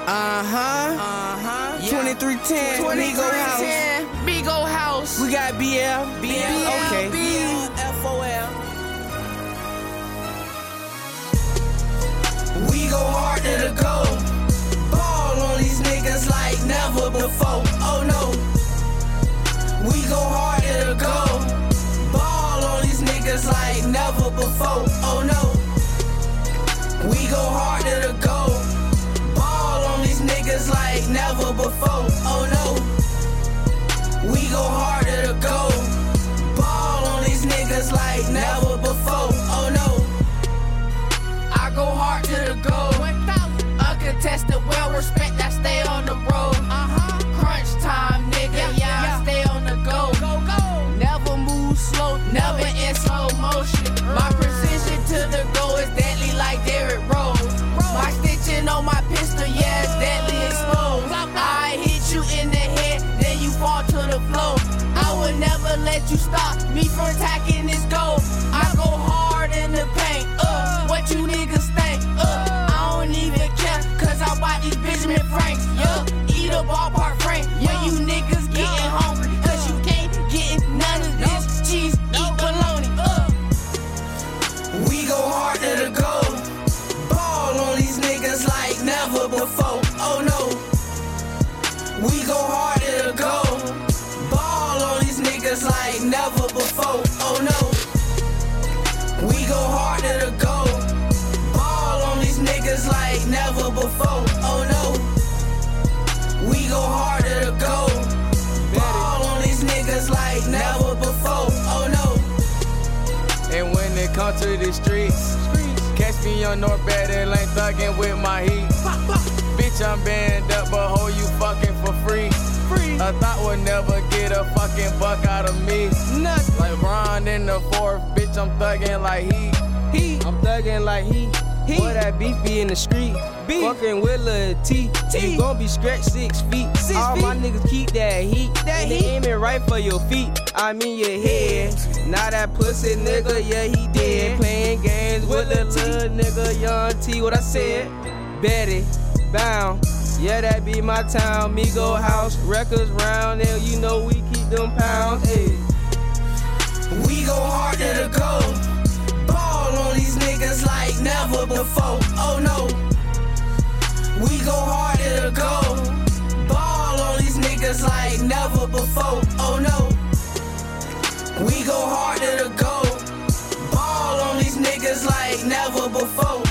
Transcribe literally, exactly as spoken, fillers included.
Uh-huh. Uh-huh. Yeah. twenty-three ten. Bigo House. Bigo House. We got B L. B L. Okay. B L. F O L. We go harder to go. Ball on these niggas like never before. Oh no. We go harder to go. Ball on these niggas like never before. Oh no. We go harder to go. Ball on these niggas like never before. Oh no. We go harder to go. Ball on these niggas like never before. Oh no. I go harder to go. Uncontested, well respect, I stay on the road. Uh-huh. Crunch time, nigga, yeah, yeah, yeah. I stay on the go. Go, go. Never move slow, never in slow motion. My precision to the goal is deadly like Derrick Rose. My stitching on my pistol, yeah, it's deadly exposed. I hit you in the head, then you fall to the floor. I will never let you stop me from attacking this goal. I go hard in the paint, uh, what you niggas think, uh, I don't even care, cause I bought these Benjamin Franks, yeah, eat a ballpark frame, when you niggas getting hungry, cause you can't get none of this cheese, eat bologna, uh. We go harder to go, ball on these niggas like never before, oh no. We go harder to go, ball on these niggas like never before, oh no. We go harder to go, ball on these niggas like never before, oh no. We go harder to go, ball on these niggas like never before, oh no. And when it comes to the streets, catch me on North Bad Lane thuggin' with my heat. Bitch, I'm banned up, but ho, you fucking for free. Free. A thought would never get a fucking buck out of me. Nothing. Like Ron in the fourth, bitch, I'm thuggin' like he. He. I'm thuggin' like he. He. Boy, that beef be in the street. Beef. Fucking with Lil T. T. You gon' be stretched six feet. Six All feet. My niggas keep that heat. That and heat. They aiming right for your feet. I mean your head. Now that pussy nigga, yeah, he dead. Playing games with the little nigga, Young T. What I said? Betty. Bound. Yeah, that be my town. Bigo House. Records round there. You know we keep them pounds. Hey. We go harder to go. Ball on these niggas like never before. Oh no. We go harder to go. Ball on these niggas like never before. Oh no. We go harder to go. Ball on these niggas like never before.